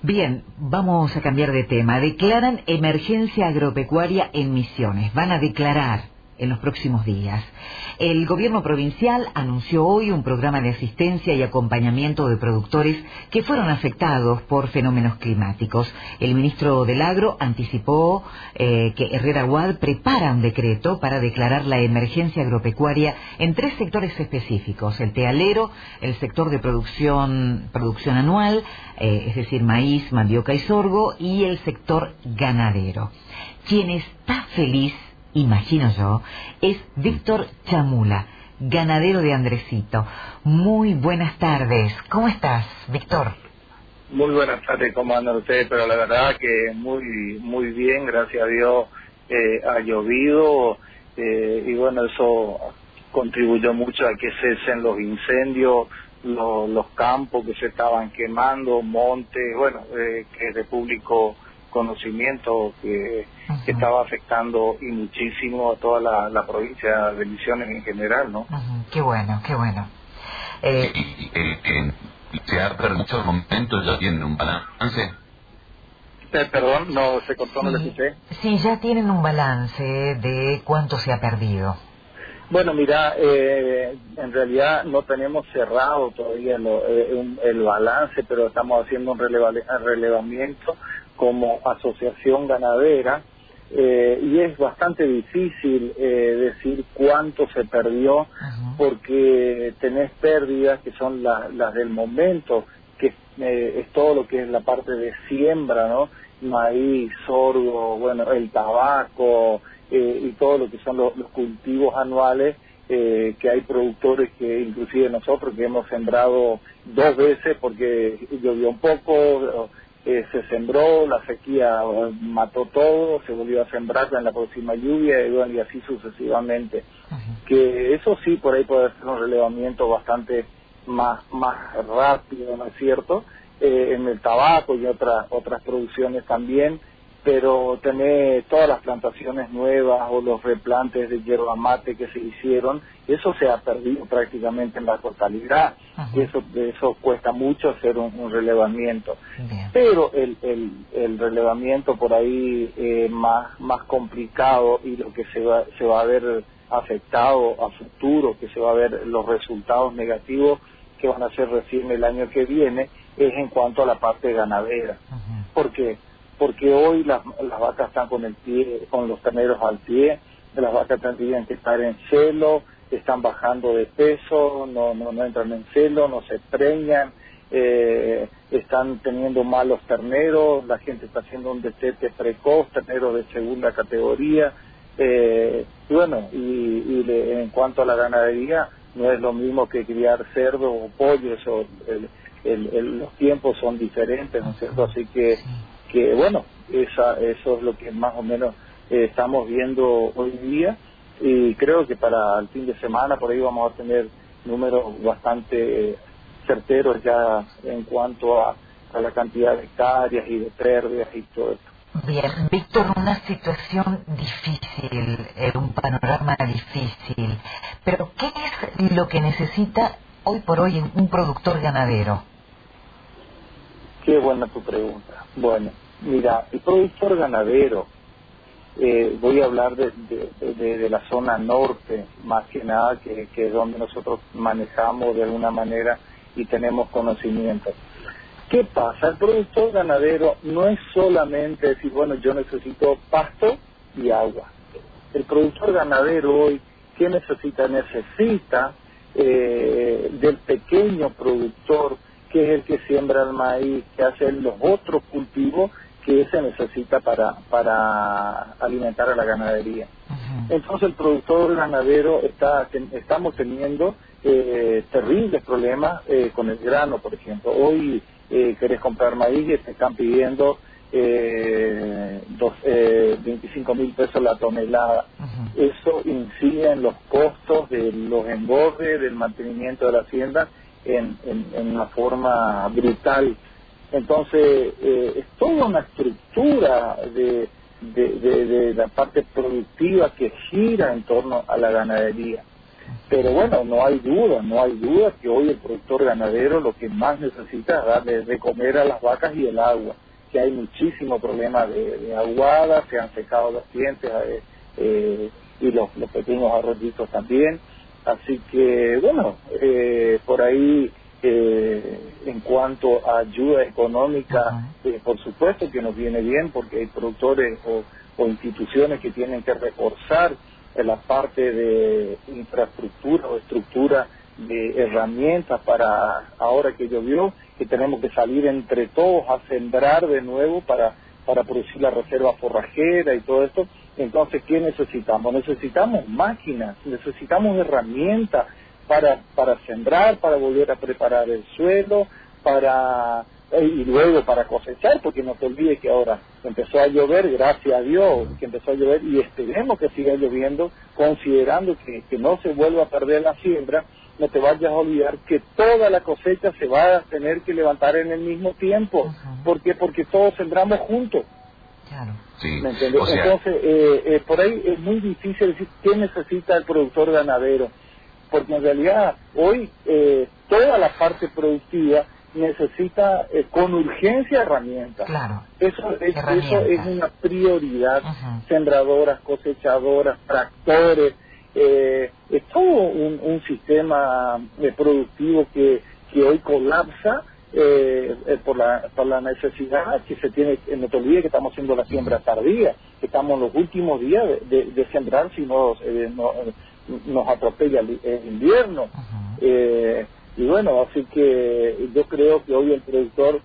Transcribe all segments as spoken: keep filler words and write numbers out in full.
Bien, vamos a cambiar de tema. Declaran emergencia agropecuaria en Misiones. Van a declarar en los próximos días. El gobierno provincial anunció hoy un programa de asistencia y acompañamiento de productores que fueron afectados por fenómenos climáticos. El ministro del Agro anticipó eh, que Herrera Wad prepara un decreto para declarar la emergencia agropecuaria en tres sectores específicos: el tealero, el sector de producción, producción anual, eh, es decir, maíz, mandioca y sorgo, y el sector ganadero. Quien está feliz, imagino yo, es Víctor Chamula, ganadero de Andresito. Muy buenas tardes. ¿Cómo estás, Víctor? Muy buenas tardes, ¿cómo andan ustedes? Pero la verdad que muy muy bien, gracias a Dios. Eh, ha llovido eh, y bueno, eso contribuyó mucho a que cesen los incendios, los, los campos que se estaban quemando, montes, bueno, eh, que es de público conocimiento que, uh-huh. que estaba afectando y muchísimo a toda la, la provincia de Misiones en general, ¿no? Uh-huh. Qué bueno, qué bueno. Eh... ¿Y, eh, eh, se ha perdido muchos momentos, ya tienen un balance? Eh, perdón, no se cortó, sí, no lo escuché. Sí, ya tienen un balance de cuánto se ha perdido. Bueno, mira, eh, en realidad no tenemos cerrado todavía lo, eh, un, el balance, pero estamos haciendo un releva, relevamiento como asociación ganadera, eh, y es bastante difícil eh, decir cuánto se perdió, uh-huh. porque tenés pérdidas que son la, las del momento, que eh, es todo lo que es la parte de siembra, ¿no? Maíz, sorgo, bueno, el tabaco, eh, y todo lo que son los, los cultivos anuales, eh, que hay productores que inclusive nosotros que hemos sembrado dos veces porque llovió un poco, eh, se sembró, la sequía mató todo, se volvió a sembrar en la próxima lluvia y, bueno, y así sucesivamente. Uh-huh. Que eso sí, por ahí puede ser un relevamiento bastante más más rápido, ¿no es cierto? Eh, en el tabaco y otras otras producciones también, pero tener todas las plantaciones nuevas o los replantes de yerba mate que se hicieron, eso se ha perdido prácticamente en la totalidad. Uh-huh. Eso eso cuesta mucho hacer un, un relevamiento. Bien. Pero el, el, el relevamiento por ahí eh, más más complicado y lo que se va, se va a ver afectado a futuro, que se va a ver los resultados negativos que van a ser recién el año que viene, es en cuanto a la parte ganadera. Uh-huh. ¿Por qué? Porque hoy las, las vacas están con el pie, con los terneros al pie, las vacas tendrían que estar en celo, están bajando de peso, no no, no entran en celo, no se preñan, eh, están teniendo malos terneros, la gente está haciendo un destete precoz, terneros de segunda categoría, eh, y bueno, y, y le, en cuanto a la ganadería, no es lo mismo que criar cerdo o pollo, eso, el, el, el, los tiempos son diferentes, ¿no es cierto? Así que que bueno, esa, eso es lo que más o menos eh, estamos viendo hoy día, y creo que para el fin de semana por ahí vamos a tener números bastante eh, certeros ya en cuanto a, a la cantidad de hectáreas y de pérdidas y todo esto. Bien, Víctor, una situación difícil, eh, un panorama difícil, pero ¿qué es lo que necesita hoy por hoy un productor ganadero? Qué buena tu pregunta. Bueno, mira, el productor ganadero, eh, voy a hablar de, de, de, de la zona norte, más que nada, que, que es donde nosotros manejamos de alguna manera y tenemos conocimiento. ¿Qué pasa? El productor ganadero no es solamente decir, bueno, yo necesito pasto y agua. El productor ganadero hoy, ¿qué necesita? Necesita eh, del pequeño productor, que es el que siembra el maíz, que hace los otros cultivos que se necesita para para alimentar a la ganadería. Uh-huh. Entonces el productor ganadero está estamos teniendo eh, terribles problemas eh, con el grano, por ejemplo. Hoy eh, querés comprar maíz y te están pidiendo eh, dos, eh, veinticinco mil pesos la tonelada. Uh-huh. Eso incide en los costos de los engordes, del mantenimiento de la hacienda, En, en, en una forma brutal. Entonces eh, es toda una estructura de, de, de, de la parte productiva que gira en torno a la ganadería. Pero bueno, no hay duda, no hay duda que hoy el productor ganadero lo que más necesita es darle de comer a las vacas y el agua, que hay muchísimo problema de, de aguada, se han secado los dientes eh, eh, y los, los pequeños arroyitos también. Así que bueno, eh, por ahí eh, en cuanto a ayuda económica, eh, por supuesto que nos viene bien porque hay productores o, o instituciones que tienen que reforzar en la parte de infraestructura o estructura de herramientas para ahora que llovió, que tenemos que salir entre todos a sembrar de nuevo para, para producir la reserva forrajera y todo esto. Entonces, ¿qué necesitamos? Necesitamos máquinas, necesitamos herramientas para, para sembrar, para volver a preparar el suelo, para y luego para cosechar, porque no te olvides que ahora empezó a llover, gracias a Dios que empezó a llover, y esperemos que siga lloviendo, considerando que, que no se vuelva a perder la siembra. No te vayas a olvidar que toda la cosecha se va a tener que levantar en el mismo tiempo. Uh-huh. ¿Por qué? Porque todos sembramos juntos. Claro. Sí. ¿Me entiendes? O sea... Entonces, eh, eh, por ahí es muy difícil decir qué necesita el productor ganadero, porque en realidad hoy eh, toda la parte productiva necesita eh, con urgencia herramientas. Claro. Eso es, herramientas. Eso es una prioridad. Uh-huh. Sembradoras, cosechadoras, tractores, eh, es todo un, un sistema eh, productivo que, que hoy colapsa eh, eh, por, la, por la necesidad que se tiene. No te olvides que estamos haciendo la siembra tardía, que estamos en los últimos días de, de, de sembrar, si no, eh, no eh, nos atropella el, el invierno. Uh-huh. eh, Y bueno, así que yo creo que hoy el productor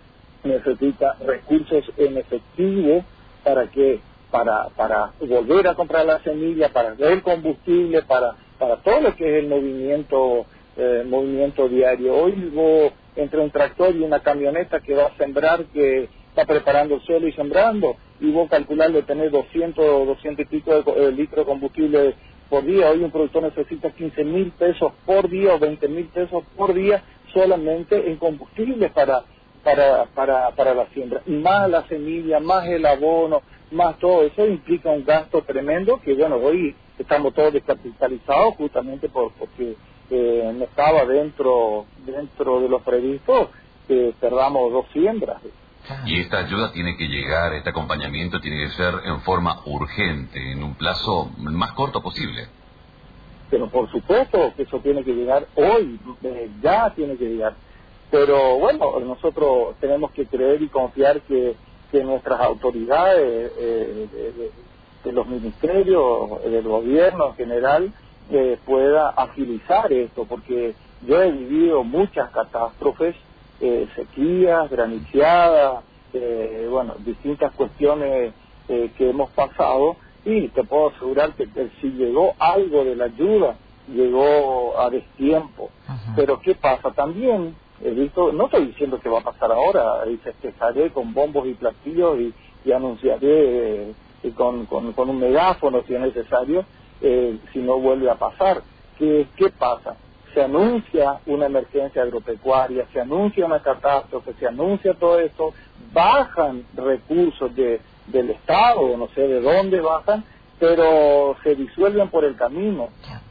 necesita recursos en efectivo para que para para volver a comprar la semilla, para el combustible, para para todo lo que es el movimiento eh, movimiento diario. Hoy hubo entre un tractor y una camioneta que va a sembrar, que está preparando el suelo y sembrando, y vos calcularle tener doscientos, doscientos y pico de eh, litros de combustible por día. Hoy un productor necesita quince mil pesos por día o veinte mil pesos por día solamente en combustible para para para para la siembra, más la semilla, más el abono, más todo eso implica un gasto tremendo que bueno, hoy estamos todos descapitalizados justamente por porque eh, no estaba dentro dentro de los previstos que perdamos dos siembras. Y esta ayuda tiene que llegar, este acompañamiento tiene que ser en forma urgente, en un plazo más corto posible. Pero por supuesto que eso tiene que llegar hoy, eh, ya tiene que llegar. Pero bueno, nosotros tenemos que creer y confiar que, que nuestras autoridades, eh, de, de, de los ministerios, del gobierno en general, eh, pueda agilizar esto, porque yo he vivido muchas catástrofes, Eh, sequías, graniceadas, eh, bueno, distintas cuestiones eh, que hemos pasado, y te puedo asegurar que, que si llegó algo de la ayuda, llegó a destiempo. Uh-huh. Pero ¿qué pasa? También he visto, no estoy diciendo que va a pasar ahora, y festejaré con bombos y platillos y, y anunciaré eh, con, con, con un megáfono si es necesario, eh, si no vuelve a pasar. ¿Qué, qué pasa? Se anuncia una emergencia agropecuaria, se anuncia una catástrofe, se anuncia todo esto, bajan recursos de, del Estado, no sé de dónde bajan, pero se disuelven por el camino,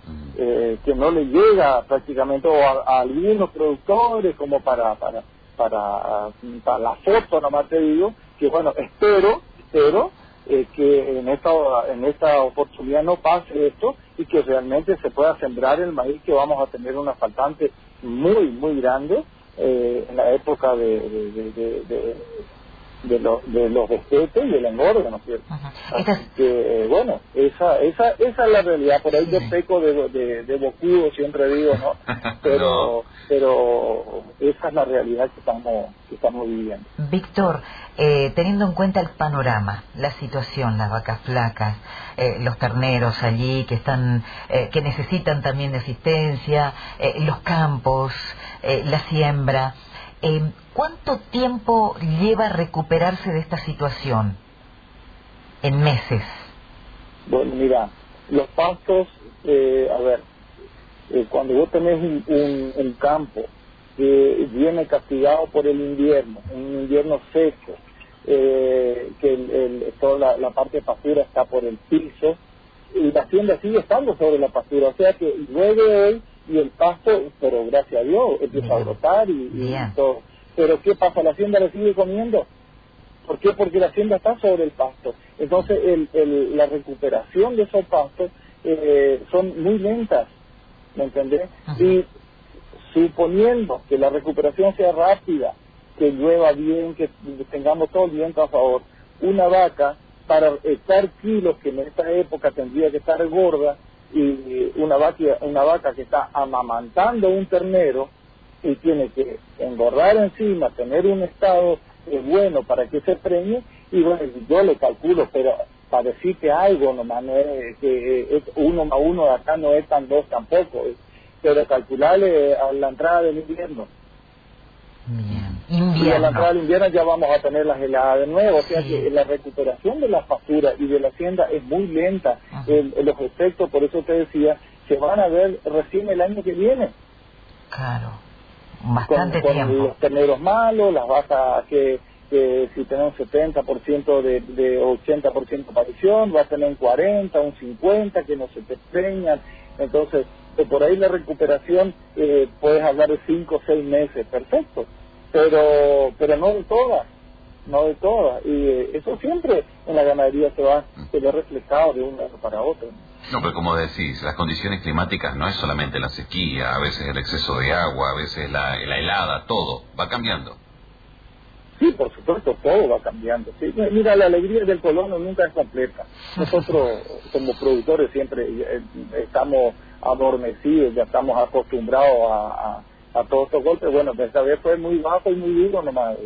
eh, que no le llega prácticamente o a, a algunos productores como para para para, para la foto, nomás te digo, que bueno, espero, espero eh, que en esta en esta oportunidad no pase esto y que realmente se pueda sembrar el maíz, que vamos a tener una faltante muy, muy grande eh, en la época de, de, de, de, de, de, lo, de los destetes y el engorde, ¿no es cierto? Uh-huh. Así es... que, bueno, esa esa esa es la realidad. Por ahí sí. Yo peco de, de, de bocudo, siempre digo, ¿no? Pero, no. pero esa es la realidad que estamos, que estamos viviendo. Víctor, eh, teniendo en cuenta el panorama, la situación, las vacas flacas, eh, los terneros allí que están, eh, que necesitan también de asistencia, eh, los campos, eh, la siembra, eh, ¿cuánto tiempo lleva recuperarse de esta situación? En meses. Bueno, mira, los pastos, eh, a ver, eh, cuando vos tenés un, un, un campo que viene castigado por el invierno, un invierno seco, eh, que el, el, toda la, la parte de pastura está por el piso, y la hacienda sigue estando sobre la pastura, o sea que llueve hoy y el pasto, pero gracias a Dios, empieza a brotar y, y todo. Pero ¿qué pasa? La hacienda le sigue comiendo. ¿Por qué? Porque la hacienda está sobre el pasto. Entonces el, el, la recuperación de esos pastos eh, son muy lentas, ¿me entendés? Ajá. Y suponiendo que la recuperación sea rápida, que llueva bien, que tengamos todo el viento a favor, una vaca para estar kilos, que en esta época tendría que estar gorda, y una vaca, una vaca que está amamantando un ternero y tiene que engordar encima, tener un estado eh, bueno para que se preñe, y bueno, yo le calculo, pero para decir que algo nomás, no es que es uno más uno de acá no es tan dos tampoco, es, pero calcularle a la entrada del invierno. Bien. Invierno. Y a la entrada del invierno ya vamos a tener las heladas de nuevo, sí. O sea que la recuperación de las pasturas y de la hacienda es muy lenta. El, los efectos, por eso te decía, se van a ver recién el año que viene. Claro, bastante con, tiempo. Con los terneros malos, las vacas que, que si tenemos setenta por ciento de, de ochenta por ciento aparición, va a tener un cuarenta, un cincuenta que no se te preñan. Entonces, por ahí la recuperación eh, puedes hablar de cinco o seis meses, perfecto, pero pero no de todas, no de todas, y eh, eso siempre en la ganadería se va se ve reflejado de un lado para otro. No, pero como decís, las condiciones climáticas no es solamente la sequía, a veces el exceso de agua, a veces la, la helada, todo va cambiando. Sí, por supuesto, todo va cambiando. ¿Sí? Mira, la alegría del colono nunca es completa. Nosotros, como productores, siempre eh, estamos adormecidos, ya estamos acostumbrados a, a, a todos estos golpes. Bueno, esta vez fue muy bajo y muy duro nomás.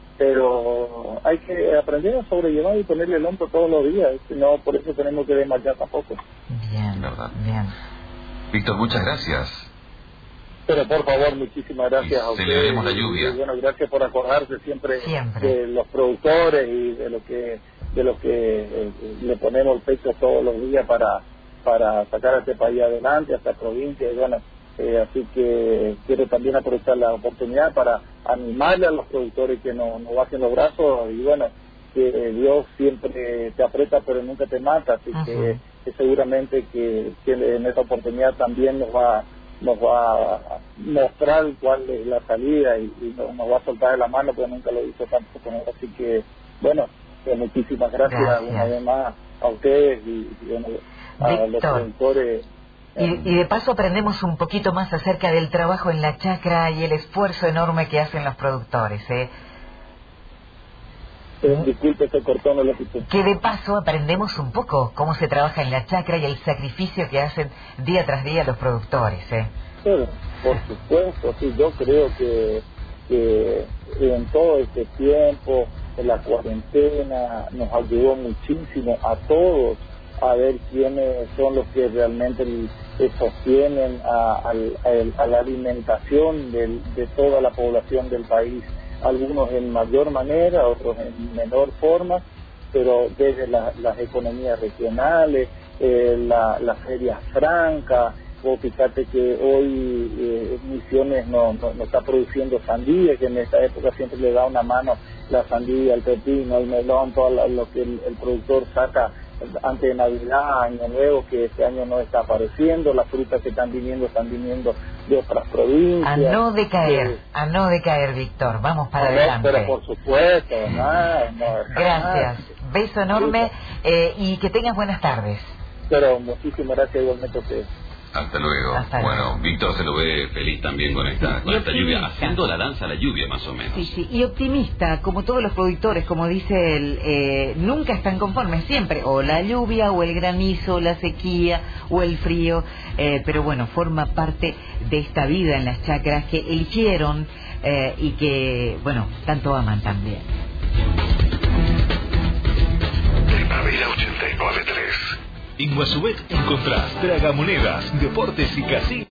Pero hay que aprender a sobrellevar y ponerle el hombro todos los días. Si no, por eso tenemos que desmayar tampoco. Bien, ¿verdad? Bien. Víctor, muchas gracias. Pero por favor, muchísimas gracias a ustedes. Celebremos la lluvia. Y, bueno, gracias por acordarse siempre, siempre de los productores y de lo que de lo que eh, le ponemos el pecho todos los días para para sacar a este país adelante, a esta provincia. Y bueno, eh, así que quiero también aprovechar la oportunidad para animarle a los productores que no, no bajen los brazos. Y bueno, que Dios siempre te aprieta pero nunca te mata. Así uh-huh. que, que seguramente que, que en esta oportunidad también nos va nos va a mostrar cuál es la salida y, y nos va a soltar de la mano, porque nunca lo hizo tampoco. Así que, bueno, pues muchísimas gracias, gracias una vez más a ustedes y, y bueno, a Víctor, los productores. Y, y de paso aprendemos un poquito más acerca del trabajo en la chacra y el esfuerzo enorme que hacen los productores, ¿eh? Eh, disculpe, se cortó, no lo escuché. Que de paso aprendemos un poco cómo se trabaja en la chacra y el sacrificio que hacen día tras día los productores, ¿eh? Sí, por supuesto, sí, yo creo que, que en todo este tiempo, en la cuarentena, nos ayudó muchísimo a todos a ver quiénes son los que realmente el, el sostienen a, a, a la alimentación del, de toda la población del país. Algunos en mayor manera, otros en menor forma, pero desde la, las economías regionales, eh, la, las ferias francas, o fíjate que hoy eh, Misiones no, no, no está produciendo sandía, que en esta época siempre le da una mano la sandía, el pepino, el melón, todo lo, lo que el, el productor saca antes de Navidad, Año Nuevo, que este año no está apareciendo, las frutas que están viniendo, están viniendo de otras provincias. A no decaer, eh, a no decaer, Víctor, vamos para no, adelante. Pero por supuesto, no, no, gracias, beso enorme eh, y que tengas buenas tardes. Pero muchísimas gracias igualmente a ustedes. Hasta luego. Hasta bueno, luego. Víctor se lo ve feliz también con esta, sí, con esta lluvia, haciendo la danza a la lluvia más o menos. Sí, sí, y optimista, como todos los productores, como dice él, eh, nunca están conformes, siempre, o la lluvia, o el granizo, o la sequía, o el frío, eh, pero bueno, forma parte de esta vida en las chacras que eligieron eh, y que, bueno, tanto aman también. Primavera ochenta y nueve punto tres. En Guasubet encontrás tragamonedas, deportes y casinos.